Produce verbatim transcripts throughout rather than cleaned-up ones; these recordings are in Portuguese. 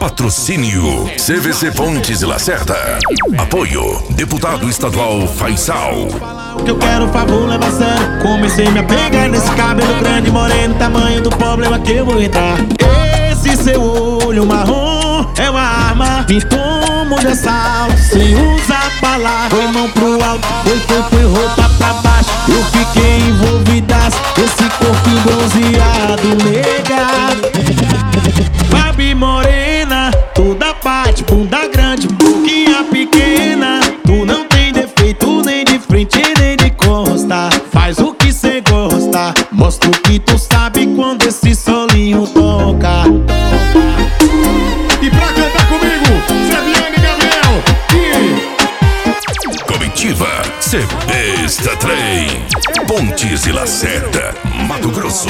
Patrocínio C V C Pontes e Lacerda. Apoio Deputado Estadual Faisal. O que eu quero, favor, leva a sério. Comecei a me apegar nesse cabelo grande, moreno, tamanho do problema que eu vou entrar. Esse seu olho marrom é uma arma, me tomo de assalto sem usar palavra. Foi mão pro alto, foi, foi, foi roupa pra baixo. Eu fiquei envolvidaço, esse corpo bronzeado, nega. Babi morena, toda parte, bunda grande, boquinha pequena. Tu não tem defeito nem de frente nem de costa. Faz o que cê gosta, mostra o que tu sabe quando esse solinho toca. E pra cantar comigo, Zebiane Gabriel e Comitiva C Besta Trem, Pontes e Lacerda, Mato Grosso.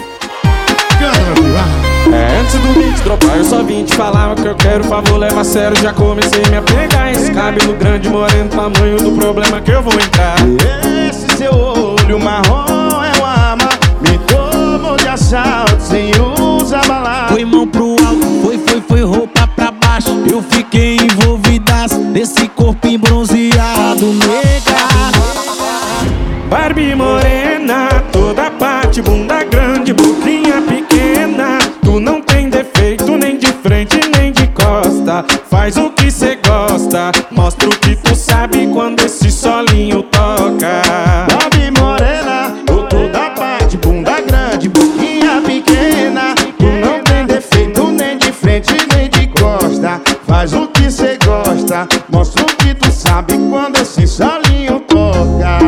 É, antes do beat dropar eu só vim te falar o que eu quero, favor, leva a sério. Já comecei a me apegar esse cabelo grande, moreno, tamanho do problema que eu vou entrar. Esse seu olho marrom é uma arma, me tomou de assalto sem usar balada. Foi mão pro alto, foi, foi, foi roupa pra baixo. Eu fiquei envolvidaço nesse corpo bronzeado, nega. Barbie morena, toda parte, bunda grande, boquinha pequena. Tu não tem defeito nem de frente nem de costa. Faz o que cê gosta, mostra o que tu sabe quando esse solinho toca. Barbie morena, toda parte, bunda grande, boquinha pequena. Tu não tem defeito nem de frente nem de costa. Faz o que cê gosta, mostra o que tu sabe quando esse solinho toca.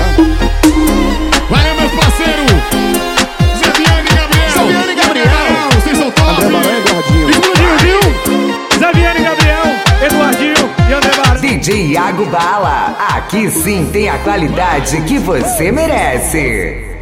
Vai, meu parceiro Zebiane Gabriel. Zebiane Gabriel, vocês são top. André Barão e Eduardinho. Explodiu, viu? Zebiane Gabriel, Eduardinho e André Barão. D J Iago Bala, aqui sim tem a qualidade que você merece.